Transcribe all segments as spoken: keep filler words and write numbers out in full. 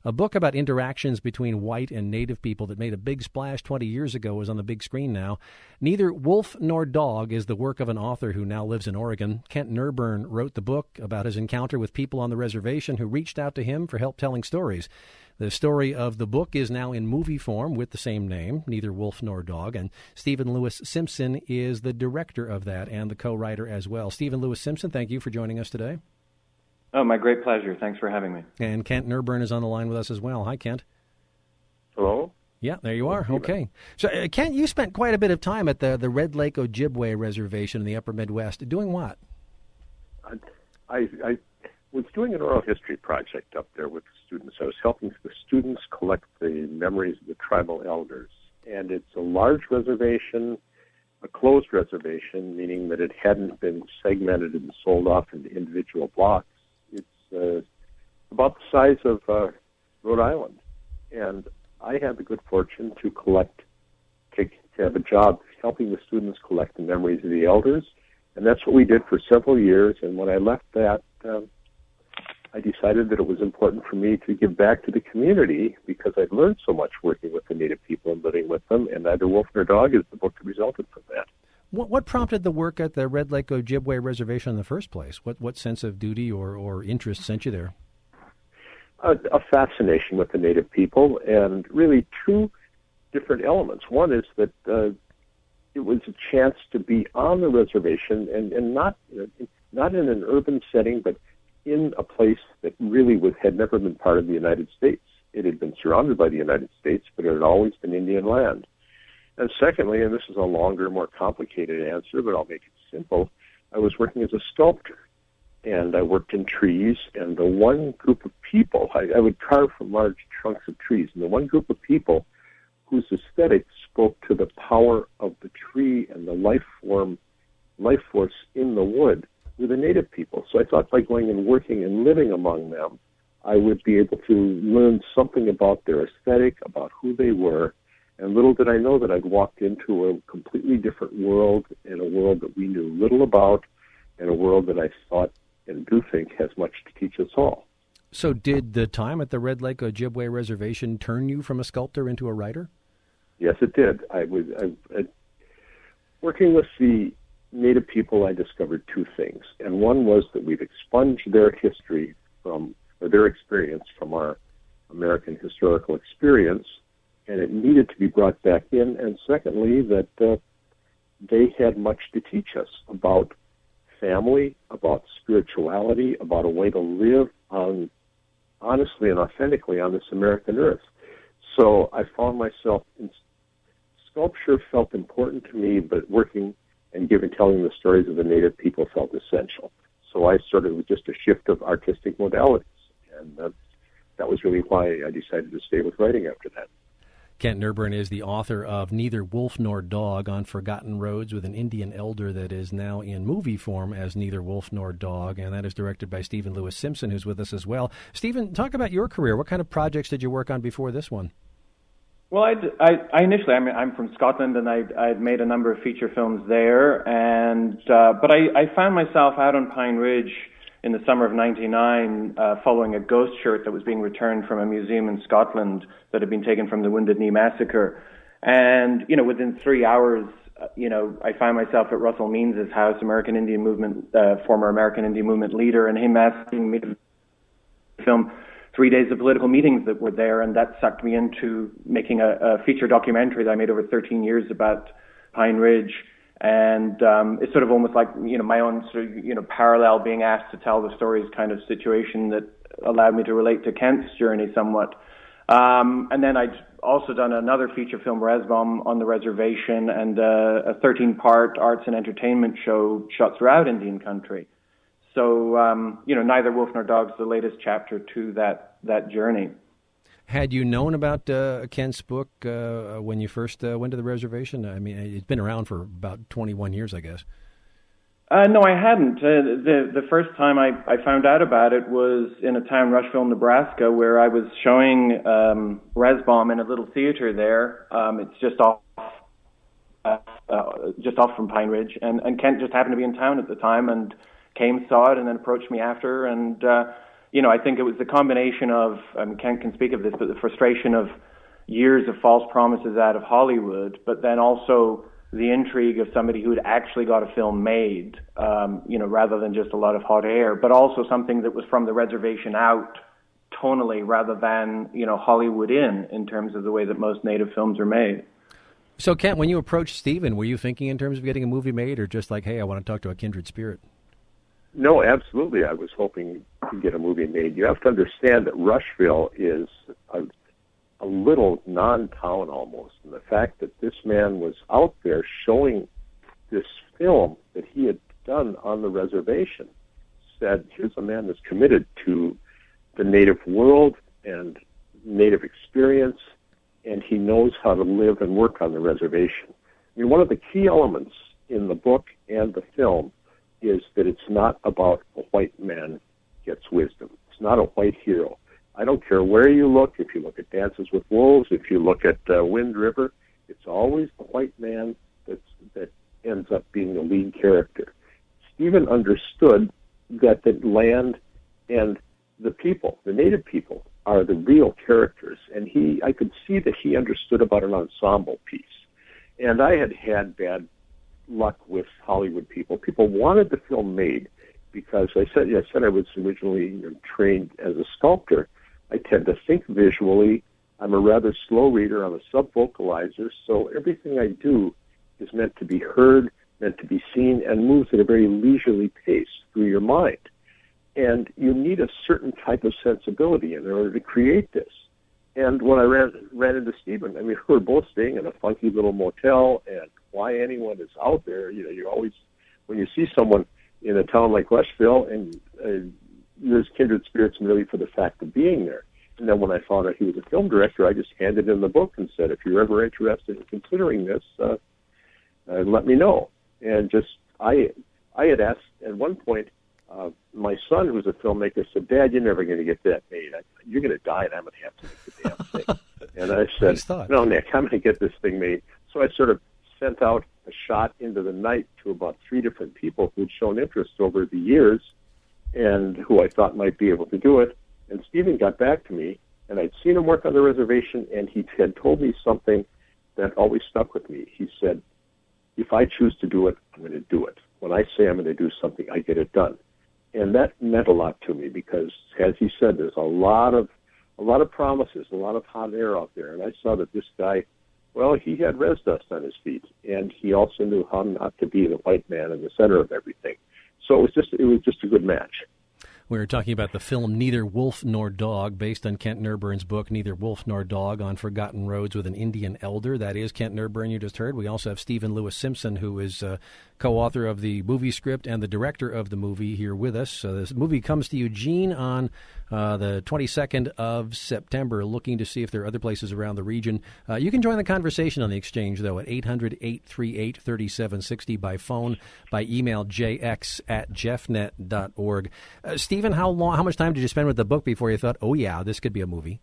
A book about interactions between white and native people that made a big splash twenty years ago is on the big screen now. Neither Wolf Nor Dog is the work of an author who now lives in Oregon. Kent Nerburn wrote the book about his encounter with people on the reservation who reached out to him for help telling stories. The story of the book is now in movie form with the same name, Neither Wolf Nor Dog, and Stephen Lewis Simpson is the director of that and the co-writer as well. Stephen Lewis Simpson, thank you for joining us today. Oh, my great pleasure. Thanks for having me. And Kent Nerburn is on the line with us as well. Hi, Kent. Hello? Yeah, there you are. Okay. So, uh, Kent, you spent quite a bit of time at the, the Red Lake Ojibwe Reservation in the upper Midwest. Doing what? I, I, I was doing an oral history project up there with the students. I was helping the students collect the memories of the tribal elders. And it's a large reservation, a closed reservation, meaning that it hadn't been segmented and sold off into individual blocks. It's uh, about the size of uh, Rhode Island. And I had the good fortune to collect, to, to have a job helping the students collect the memories of the elders. And that's what we did for several years. And when I left that, um, I decided that it was important for me to give back to the community because I'd learned so much working with the Native people and living with them, and Neither Wolf Nor Dog is the book that resulted from that. What, what prompted the work at the Red Lake Ojibwe Reservation in the first place? What what sense of duty or, or interest sent you there? A, a fascination with the Native people, and really two different elements. One is that uh, it was a chance to be on the reservation, and, and not not in an urban setting, but in a place that really was, had never been part of the United States. It had been surrounded by the United States, but it had always been Indian land. And secondly, and this is a longer, more complicated answer, but I'll make it simple, I was working as a sculptor, and I worked in trees, and the one group of people, I, I would carve from large trunks of trees, and the one group of people whose aesthetic spoke to the power of the tree and the life form, life force in the wood were the Native people. So I thought by going and working and living among them, I would be able to learn something about their aesthetic, about who they were. And little did I know that I'd walked into a completely different world, and a world that we knew little about, and a world that I thought and do think has much to teach us all. So did the time at the Red Lake Ojibwe Reservation turn you from a sculptor into a writer? Yes, it did. I was I, I, working with the Native people, I discovered two things. And one was that we've expunged their history from, or their experience from our American historical experience, and it needed to be brought back in. And secondly, that uh, they had much to teach us about family, about spirituality, about a way to live on, honestly and authentically on this American earth. So I found myself in sculpture felt important to me, but working and giving, telling the stories of the Native people felt essential. So I started with just a shift of artistic modalities, and uh, that was really why I decided to stay with writing after that. Kent Nerburn is the author of Neither Wolf Nor Dog on Forgotten Roads with an Indian Elder that is now in movie form as Neither Wolf Nor Dog, and that is directed by Stephen Lewis Simpson, who's with us as well. Stephen, talk about your career. What kind of projects did you work on before this one? Well, I, I, I initially, I mean, I'm from Scotland, and I I'd made a number of feature films there, and uh, but I, I found myself out on Pine Ridge in the summer of ninety-nine, uh, following a ghost shirt that was being returned from a museum in Scotland that had been taken from the Wounded Knee Massacre. And, you know, within three hours, uh, you know, I found myself at Russell Means' house, American Indian Movement, uh, former American Indian Movement leader, and him asking me to film three days of political meetings that were there, and that sucked me into making a, a feature documentary that I made over thirteen years about Pine Ridge. And um, it's sort of almost like, you know, my own sort of, you know, parallel being asked to tell the stories kind of situation that allowed me to relate to Kent's journey somewhat. Um, and then I'd also done another feature film, Resbom, on the reservation, and uh, a thirteen-part arts and entertainment show shot throughout Indian country. So, um, you know, Neither Wolf Nor Dog is the latest chapter to that that journey. Had you known about uh, Kent's book uh, when you first uh, went to the reservation? I mean, it's been around for about twenty-one years, I guess. Uh, no, I hadn't. Uh, the the first time I, I found out about it was in a town, Rushville, Nebraska, where I was showing um, Resbom in a little theater there. Um, it's just off uh, uh, just off from Pine Ridge, and, and Kent just happened to be in town at the time and came, saw it, and then approached me after, and uh, you know, I think it was the combination of, um, Kent can speak of this, but the frustration of years of false promises out of Hollywood, but then also the intrigue of somebody who had actually got a film made, um, you know, rather than just a lot of hot air, but also something that was from the reservation out tonally rather than, you know, Hollywood in, in terms of the way that most Native films are made. So, Kent, when you approached Stephen, were you thinking in terms of getting a movie made, or just like, hey, I want to talk to a kindred spirit? No, absolutely. I was hoping to get a movie made. You have to understand that Rushville is a, a little non-town almost. And the fact that this man was out there showing this film that he had done on the reservation said, here's a man that's committed to the Native world and Native experience, and he knows how to live and work on the reservation. I mean, one of the key elements in the book and the film is that it's not about a white man gets wisdom. It's not a white hero. I don't care where you look. If you look at Dances with Wolves, if you look at uh, Wind River, it's always the white man that's, that ends up being the lead character. Stephen understood that the land and the people, the Native people, are the real characters, and he, I could see that he understood about an ensemble piece. And I had had bad luck with Hollywood people. People wanted the film made because I said, I said I was originally you know, trained as a sculptor. I tend to think visually. I'm a rather slow reader. I'm a sub-vocalizer, so everything I do is meant to be heard, meant to be seen, and moves at a very leisurely pace through your mind. And you need a certain type of sensibility in order to create this. And when I ran ran into Stephen, I mean, we were both staying in a funky little motel, and why anyone is out there, you know, you always, when you see someone in a town like Rushville, and uh, there's kindred spirits merely for the fact of being there. And then when I found out he was a film director, I just handed him the book and said, if you're ever interested in considering this, uh, uh, let me know. And just, I, I had asked at one point, Uh, my son, who's a filmmaker, said, Dad, you're never going to get that made. I, you're going to die, and I'm going to have to make the damn thing. And I said, no, Nick, I'm going to get this thing made. So I sort of sent out a shot into the night to about three different people who'd shown interest over the years and who I thought might be able to do it. And Stephen got back to me, and I'd seen him work on the reservation, and he had told me something that always stuck with me. He said, if I choose to do it, I'm going to do it. When I say I'm going to do something, I get it done. And that meant a lot to me because, as he said, there's a lot of a lot of promises, a lot of hot air out there. And I saw that this guy, well, he had res dust on his feet, and he also knew how not to be the white man in the center of everything. So it was just it was just a good match. We were talking about the film Neither Wolf Nor Dog, based on Kent Nerburn's book Neither Wolf Nor Dog on Forgotten Roads with an Indian Elder. That is Kent Nerburn you just heard. We also have Stephen Lewis Simpson, who is uh, co-author of the movie script and the director of the movie, here with us. So this movie comes to Eugene on uh, the twenty-second of September, looking to see if there are other places around the region. Uh, you can join the conversation on the exchange, though, at eight hundred, eight three eight, three seven six zero by phone, by email, jx at jeffnet dot org. Uh, Stephen, how long, how much time did you spend with the book before you thought, oh, yeah, this could be a movie?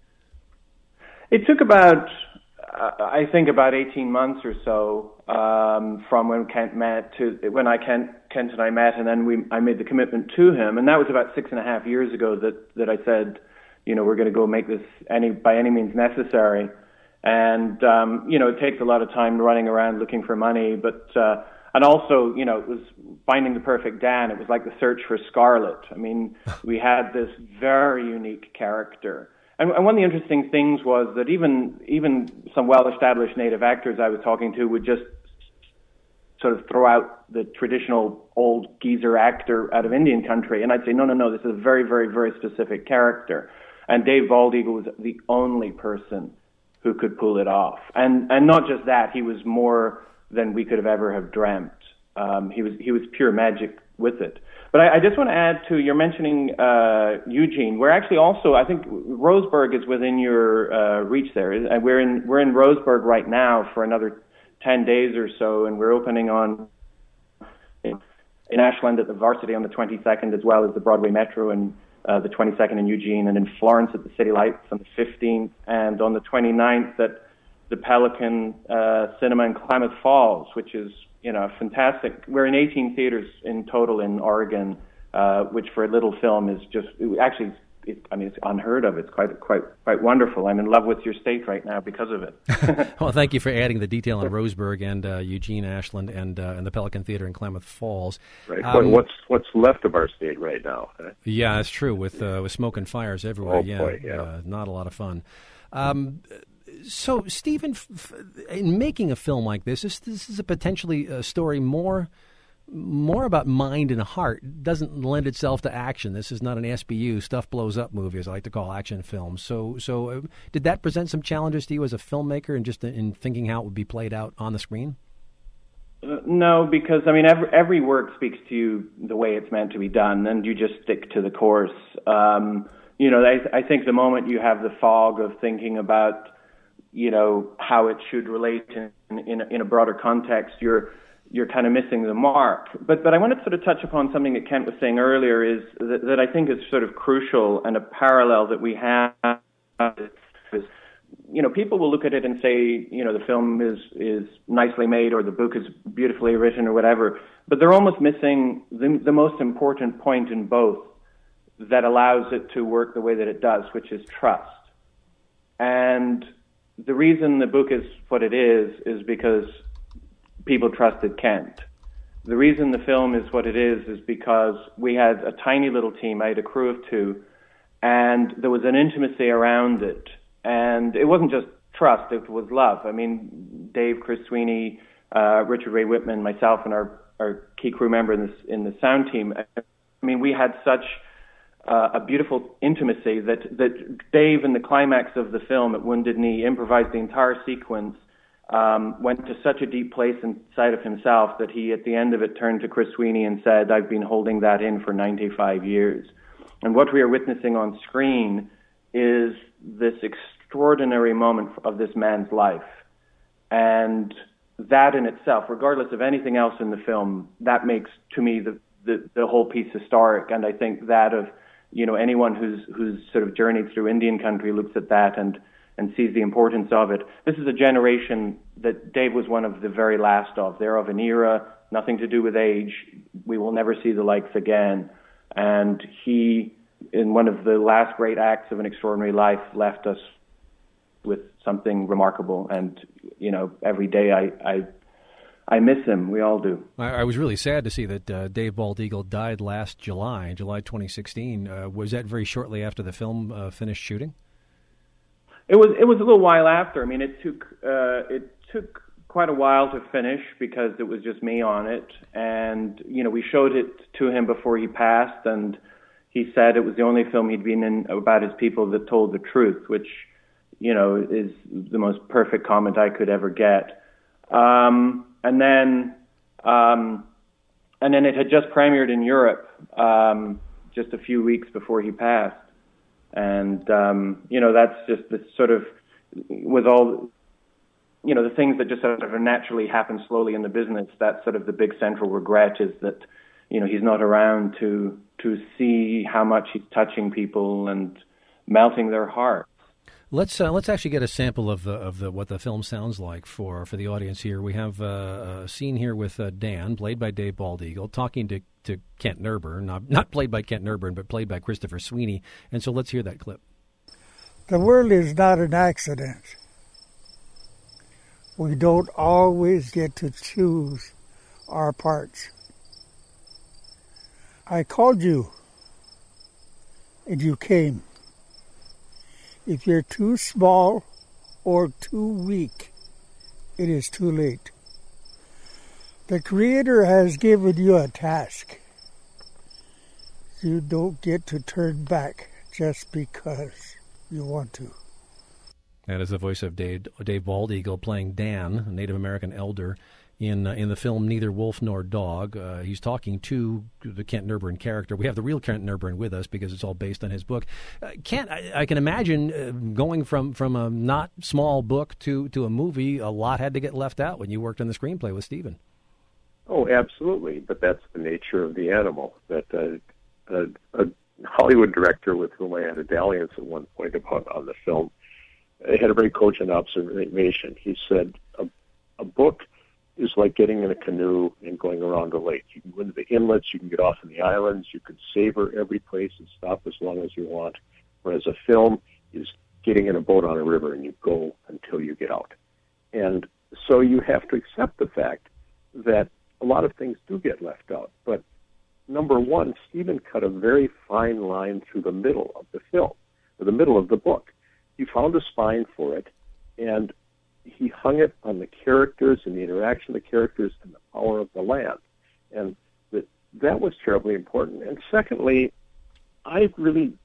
It took about, uh, I think, about eighteen months or so um, from when Kent met to when I Kent, Kent and I met, and then we I made the commitment to him, and that was about six and a half years ago that that I said, you know, we're going to go make this any by any means necessary, and um, you know, it takes a lot of time running around looking for money, but uh, and also, you know, it was finding the perfect Dan. It was like the search for Scarlet. I mean, we had this very unique character. And, and one of the interesting things was that even even some well-established Native actors I was talking to would just sort of throw out the traditional old geezer actor out of Indian country. And I'd say, no, no, no, this is a very, very, very specific character. And Dave Bald Eagle was the only person who could pull it off. And and not just that, he was more than we could have ever have dreamt. Um, he was he was pure magic with it. But I, I just want to add to, you're mentioning uh, Eugene. We're actually also, I think Roseburg is within your uh, reach there. And we're in we're in Roseburg right now for another ten days or so, and we're opening on in, in Ashland at the Varsity on the twenty-second, as well as the Broadway Metro and uh, the twenty-second in Eugene, and in Florence at the City Lights on the fifteenth, and on the twenty-ninth at the Pelican uh, Cinema in Klamath Falls, which is, you know, fantastic. We're in eighteen theaters in total in Oregon, uh, which for a little film is just actually it, I mean, it's unheard of. It's quite, quite, quite wonderful. I'm in love with your state right now because of it. Well, thank you for adding the detail on Roseburg and uh, Eugene Ashland and uh, and the Pelican Theater in Klamath Falls. Right. Um, what's what's left of our state right now? Huh? Yeah, that's true. With uh, with smoke and fires everywhere. Oh, yeah, boy, yeah. Uh, not a lot of fun. Um, so, Stephen, f- f- in making a film like this, this, this is a potentially a story more. more about mind and heart. It doesn't lend itself to action. This is not an S B U, stuff blows up movie, as I like to call action films. So so uh, did that present some challenges to you as a filmmaker and just in thinking how it would be played out on the screen? Uh, no, because, I mean, every, every work speaks to you the way it's meant to be done, and you just stick to the course. Um, you know, I, I think the moment you have the fog of thinking about, you know, how it should relate in, in, in a broader context, you're you're kind of missing the mark. But but I want to sort of touch upon something that Kent was saying earlier is that, that I think is sort of crucial, and a parallel that we have is, you know, people will look at it and say, you know, the film is, is nicely made or the book is beautifully written or whatever, but they're almost missing the, the most important point in both that allows it to work the way that it does, which is trust. And the reason the book is what it is is because people trusted Kent. The reason the film is what it is is because we had a tiny little team. I had a crew of two, and there was an intimacy around it. And it wasn't just trust, it was love. I mean, Dave, Chris Sweeney, uh, Richard Ray Whitman, myself, and our, our key crew member in, this, in the sound team. I mean, we had such uh, a beautiful intimacy that, that Dave, in the climax of the film at Wounded Knee, improvised the entire sequence. Um, went to such a deep place inside of himself that he, at the end of it, turned to Chris Sweeney and said, I've been holding that in for ninety-five years. And what we are witnessing on screen is this extraordinary moment of this man's life. And that in itself, regardless of anything else in the film, that makes, to me, the, the, the whole piece historic. And I think that of, you know, anyone who's, who's sort of journeyed through Indian country looks at that and and sees the importance of it. This is a generation that Dave was one of the very last of. They're of an era, nothing to do with age. We will never see the likes again. And he, in one of the last great acts of an extraordinary life, left us with something remarkable. And, you know, every day I, I, I miss him. We all do. I, I was really sad to see that uh, Dave Bald Eagle died last July, July twenty sixteen. Uh, was that very shortly after the film uh, finished shooting? It was it was a little while after. I mean, it took uh, it took quite a while to finish because it was just me on it, and you know we showed it to him before he passed, and he said it was the only film he'd been in about his people that told the truth, which you know is the most perfect comment I could ever get. Um, and then um, and then it had just premiered in Europe um, just a few weeks before he passed. And, um, you know, that's just this sort of, with all, you know, the things that just sort of naturally happen slowly in the business, that's sort of the big central regret is that, you know, he's not around to to see how much he's touching people and melting their hearts. Let's uh, let's actually get a sample of the of the what the film sounds like for, for the audience here. We have uh, a scene here with uh, Dan, played by Dave Bald Eagle, talking to, to Kent Nerburn, not not played by Kent Nerburn, but played by Christopher Sweeney. And so let's hear that clip. The world is not an accident. We don't always get to choose our parts. I called you, and you came. If you're too small or too weak, it is too late. The Creator has given you a task. You don't get to turn back just because you want to. That is the voice of Dave, Dave Bald Eagle playing Dan, a Native American elder, in uh, in the film Neither Wolf Nor Dog. Uh, he's talking to the Kent Nerburn character. We have the real Kent Nerburn with us because it's all based on his book. Uh, Kent, I, I can imagine uh, going from, from a not small book to, to a movie, a lot had to get left out when you worked on the screenplay with Stephen. Oh, absolutely. But that's the nature of the animal. That uh, a, a Hollywood director with whom I had a dalliance at one point about on the film had a very cogent observation. He said, a, a book is like getting in a canoe and going around a lake. You can go into the inlets, you can get off in the islands, you can savor every place and stop as long as you want. whereas a film is getting in a boat on a river and you go until you get out. And so you have to accept the fact that a lot of things do get left out. But number one, Stephen cut a very fine line through the middle of the film, or the middle of the book. He found a spine for it, and he hung it on the characters and the interaction of the characters and the power of the land. And that that was terribly important. And secondly, I really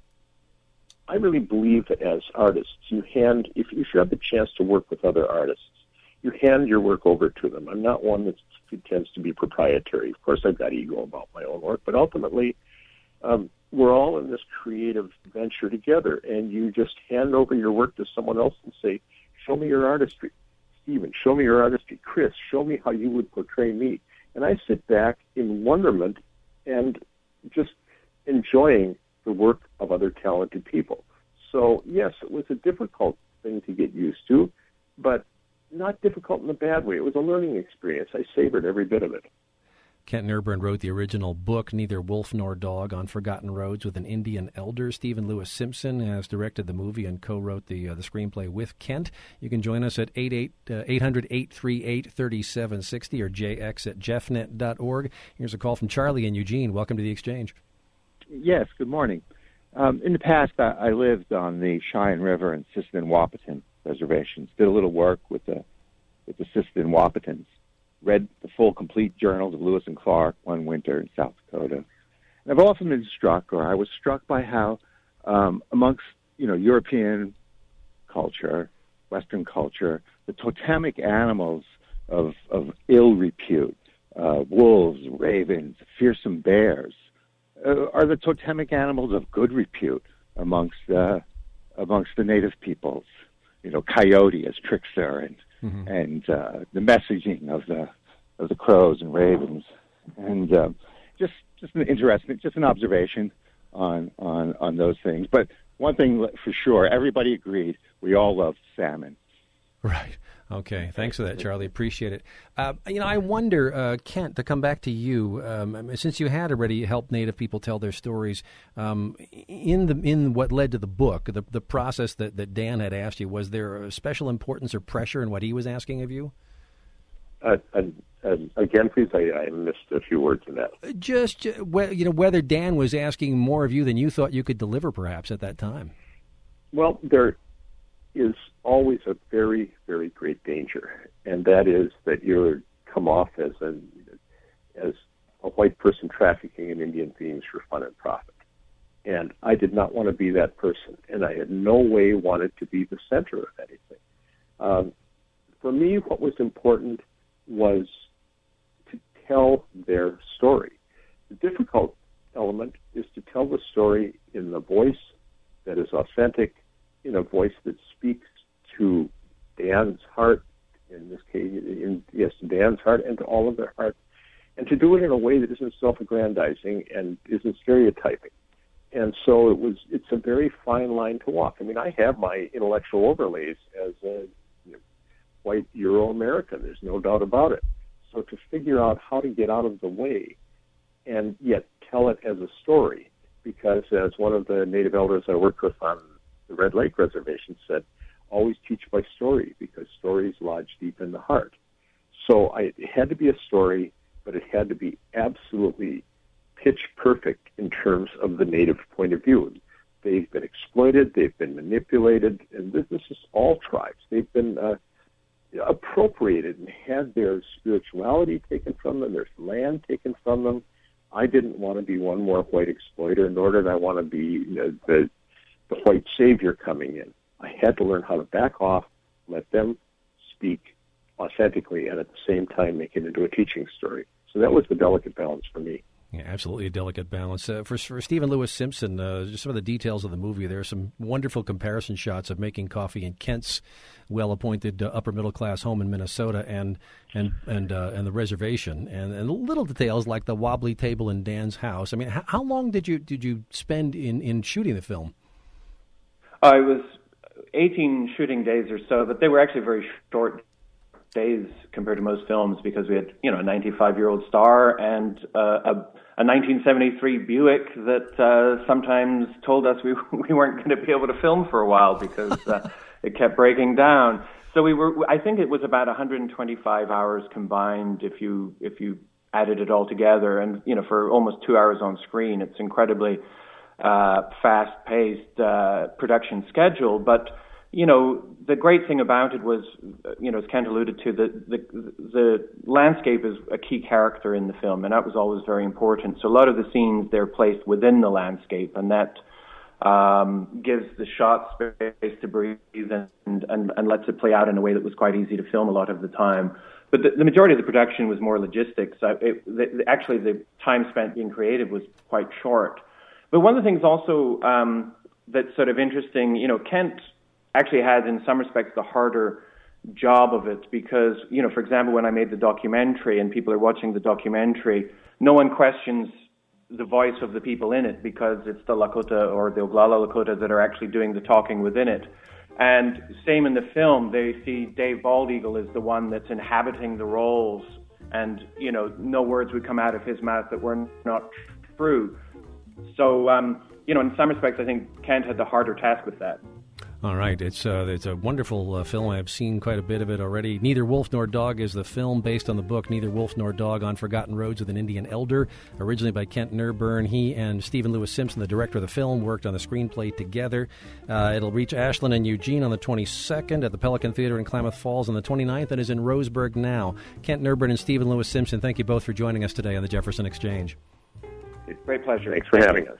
I really believe that as artists, you hand, if, if you have the chance to work with other artists, you hand your work over to them. I'm not one that tends to be proprietary. Of course, I've got ego about my own work, but ultimately, um, we're all in this creative venture together, and you just hand over your work to someone else and say, show me your artistry. Stephen, show me your artistry. Chris, show me how you would portray me. And I sit back in wonderment and just enjoying the work of other talented people. So, yes, it was a difficult thing to get used to, but not difficult in a bad way. It was a learning experience. I savored every bit of it. Kent Nerburn wrote the original book, Neither Wolf Nor Dog, on Forgotten Roads with an Indian Elder. Stephen Lewis Simpson has directed the movie and co-wrote the uh, the screenplay with Kent. You can join us at eight hundred, eight three eight, three seven six zero or j x at jeffnet dot org. Here's a call from Charlie in Eugene. Welcome to the Exchange. Yes, good morning. Um, in the past, I, I lived on the Cheyenne River and Sisseton-Wahpeton reservations, did a little work with the with the Sisseton-Wahpetons, read the full complete journals of Lewis and Clark one winter in South Dakota. And I've often been struck, or I was struck by how um, amongst, you know, European culture, Western culture, the totemic animals of, of ill repute, uh, wolves, ravens, fearsome bears, uh, are the totemic animals of good repute amongst uh, amongst the native peoples. You know, coyote as trickster, and mm-hmm. and uh, the messaging of the of the crows and ravens, and um, just just an interesting, just an observation on on on those things. But one thing for sure, everybody agreed, we all loved salmon. Right. Okay. Thanks for that, Charlie. Appreciate it. Uh, you know, I wonder, uh, Kent, to come back to you, um, since you had already helped Native people tell their stories, um, in the in what led to the book, the the process that, that Dan had asked you, was there a special importance or pressure in what he was asking of you? Uh, uh, uh, again, please, I, I missed a few words in that. Just, you know, whether Dan was asking more of you than you thought you could deliver, perhaps, at that time. Well, there is always a very, very great danger, and that is that you come off as a as a white person trafficking in Indian themes for fun and profit. And I did not want to be that person, and I had no way wanted to be the center of anything. Um, for me, what was important was to tell their story. The difficult element is to tell the story in the voice that is authentic, in a voice that speaks to Dan's heart, in this case, in, yes, to Dan's heart and to all of their hearts, and to do it in a way that isn't self-aggrandizing and isn't stereotyping. And so it was. It's a very fine line to walk. I mean, I have my intellectual overlays as a you know, white Euro-American. There's no doubt about it. So to figure out how to get out of the way and yet tell it as a story, because as one of the Native elders I worked with on the Red Lake Reservation said, always teach by story, because stories lodge deep in the heart. So I, it had to be a story, but it had to be absolutely pitch perfect in terms of the Native point of view. They've been exploited, they've been manipulated, and this, this is all tribes. They've been uh, appropriated and had their spirituality taken from them, their land taken from them. I didn't want to be one more white exploiter, nor did I want to be you know, the, the white savior coming in. I had to learn how to back off, let them speak authentically, and at the same time make it into a teaching story. So that was the delicate balance for me. Yeah, absolutely a delicate balance. Uh, for, for Stephen Lewis Simpson, uh, just some of the details of the movie, there are some wonderful comparison shots of making coffee in Kent's well-appointed uh, upper-middle-class home in Minnesota and and and uh, and the reservation, and, and little details like the wobbly table in Dan's house. I mean, how, how long did you did you spend in, in shooting the film? Uh, it was eighteen shooting days or so, but they were actually very short. days compared to most films because we had, you know, a ninety-five-year-old star and uh, a, a nineteen seventy-three Buick that uh, sometimes told us we we weren't going to be able to film for a while because uh, it kept breaking down. So we were. I think it was about one hundred twenty-five hours combined if you if you added it all together, and you know, for almost two hours on screen, it's incredibly uh, fast-paced uh, production schedule, but. You know, the great thing about it was, you know, as Kent alluded to, the, the the landscape is a key character in the film, and that was always very important. So a lot of the scenes, they're placed within the landscape, and that um, gives the shot space to breathe and, and, and lets it play out in a way that was quite easy to film a lot of the time. But the, the majority of the production was more logistics. Uh, it, the, actually, the time spent being creative was quite short. But one of the things also um, that's sort of interesting, you know, Kent actually had, in some respects, the harder job of it because, you know, for example, when I made the documentary and people are watching the documentary, no one questions the voice of the people in it because it's the Lakota or the Oglala Lakota that are actually doing the talking within it. And same in the film, they see Dave Baldeagle as the one that's inhabiting the roles, and, you know, no words would come out of his mouth that were not true. So, um, you know, in some respects, I think Kent had the harder task with that. All right. It's uh, it's a wonderful uh, film. I've seen quite a bit of it already. Neither Wolf Nor Dog is the film based on the book Neither Wolf Nor Dog on Forgotten Roads with an Indian Elder, originally by Kent Nerburn. He and Stephen Lewis Simpson, the director of the film, worked on the screenplay together. Uh, it'll reach Ashland and Eugene on the twenty-second, at the Pelican Theater in Klamath Falls on the twenty-ninth, and is in Roseburg now. Kent Nerburn and Stephen Lewis Simpson, thank you both for joining us today on the Jefferson Exchange. Great pleasure. Thanks for having us.